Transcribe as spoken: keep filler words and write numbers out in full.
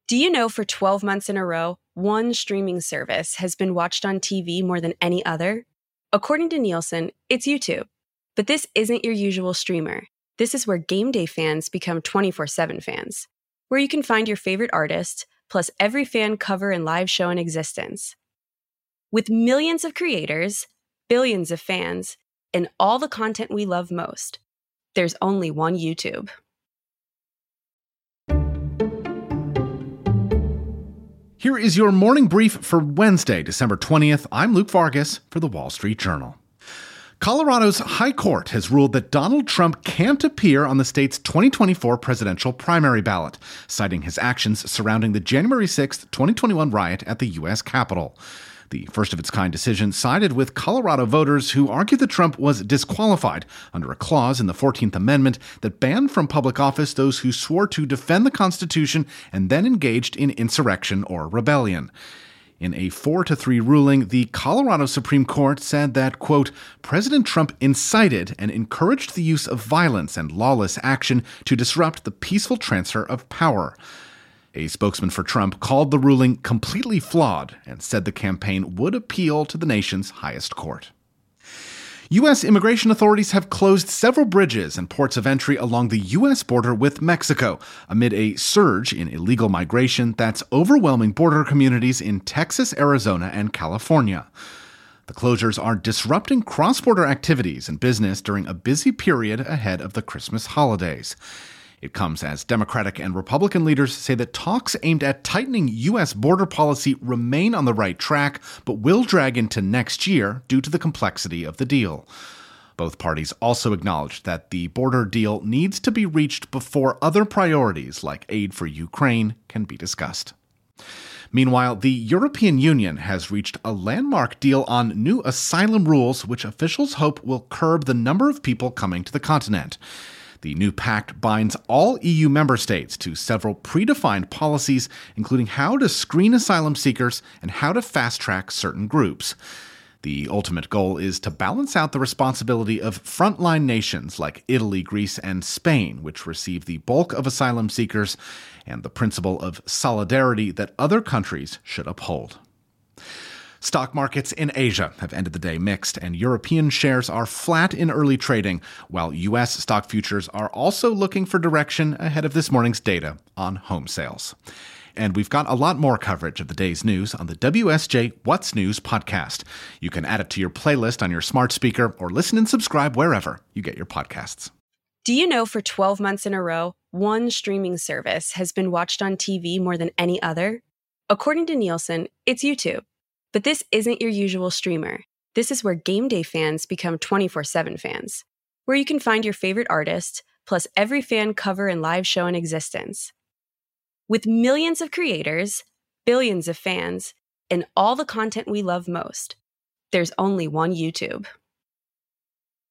Do you know for twelve months in a row, one streaming service has been watched on T V more than any other? According to Nielsen, it's YouTube. But this isn't your usual streamer. This is where game day fans become twenty-four seven fans, where you can find your favorite artist, plus every fan cover and live show in existence. With millions of creators, billions of fans, and all the content we love most, there's only one YouTube. Here is your morning brief for Wednesday, December twentieth. I'm Luke Vargas for The Wall Street Journal. Colorado's High Court has ruled that Donald Trump can't appear on the state's twenty twenty-four presidential primary ballot, citing his actions surrounding the January sixth, twenty twenty-one riot at the U S Capitol. The first-of-its-kind decision sided with Colorado voters who argued that Trump was disqualified under a clause in the fourteenth Amendment that banned from public office those who swore to defend the Constitution and then engaged in insurrection or rebellion. In a four to three ruling, the Colorado Supreme Court said that, quote, President Trump incited and encouraged the use of violence and lawless action to disrupt the peaceful transfer of power. A spokesman for Trump called the ruling completely flawed and said the campaign would appeal to the nation's highest court. U S immigration authorities have closed several bridges and ports of entry along the U S border with Mexico amid a surge in illegal migration that's overwhelming border communities in Texas, Arizona, and California. The closures are disrupting cross-border activities and business during a busy period ahead of the Christmas holidays. It comes as Democratic and Republican leaders say that talks aimed at tightening U S border policy remain on the right track, but will drag into next year due to the complexity of the deal. Both parties also acknowledged that the border deal needs to be reached before other priorities like aid for Ukraine can be discussed. Meanwhile, the European Union has reached a landmark deal on new asylum rules, which officials hope will curb the number of people coming to the continent. The new pact binds all E U member states to several predefined policies, including how to screen asylum seekers and how to fast-track certain groups. The ultimate goal is to balance out the responsibility of frontline nations like Italy, Greece, and Spain, which receive the bulk of asylum seekers, and the principle of solidarity that other countries should uphold. Stock markets in Asia have ended the day mixed, and European shares are flat in early trading, while U S stock futures are also looking for direction ahead of this morning's data on home sales. And we've got a lot more coverage of the day's news on the W S J What's News podcast. You can add it to your playlist on your smart speaker or listen and subscribe wherever you get your podcasts. Do you know for twelve months in a row, one streaming service has been watched on T V more than any other? According to Nielsen, it's YouTube. But this isn't your usual streamer. This is where game day fans become twenty-four seven fans, where you can find your favorite artist, plus every fan cover and live show in existence. With millions of creators, billions of fans, and all the content we love most, there's only one YouTube.